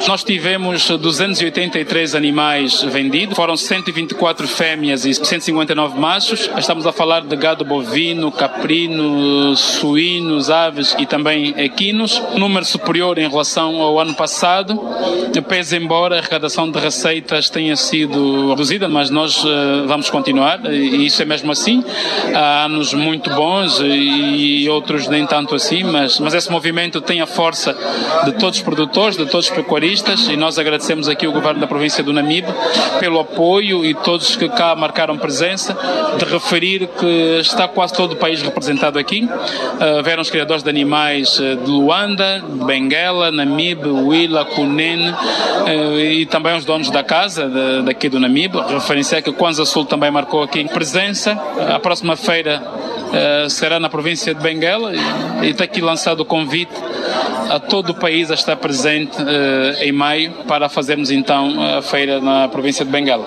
Nós tivemos 283 animais vendidos, foram 124 fêmeas e 159 machos. Estamos a falar de gado bovino, caprino, suínos, aves e também equinos. Número superior em relação ao ano passado, pese embora a arrecadação de receitas tenha sido reduzida, mas nós vamos continuar, e isso é mesmo assim. Há anos muito bons e outros nem tanto assim, mas esse movimento tem a força de todos os produtores, de todos os pecuaristas, e nós agradecemos aqui o Governo da província do Namibe pelo apoio e todos que cá marcaram presença, de referir que está quase todo o país representado aqui. Vieram os criadores de animais de Luanda, de Benguela, Namibe, Huila, Cunene, e também os donos da casa daqui do Namibe. Referenciar que o Kwanza Sul também marcou aqui presença. A próxima feira será na província de Benguela e está aqui lançado o convite a todo o país a estar presente em maio para fazermos então a feira na província de Benguela.